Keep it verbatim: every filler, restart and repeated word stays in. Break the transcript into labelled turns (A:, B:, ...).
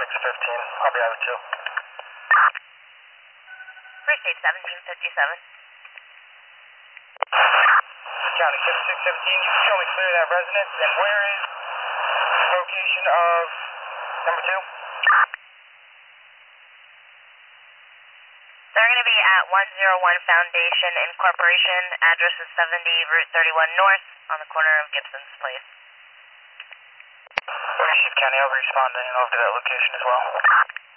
A: six fifteen. I'll be out of two.
B: Appreciate seventeen fifty-seven.
A: County fifty-six seventeen, you can show me clear that residence, and where is location of number two?
B: They're going to be at one oh one Foundation Incorporation. Address is seventy Route thirty-one North on the corner of Gibson's Place.
A: Chief County, I'll be responding over to that location as well.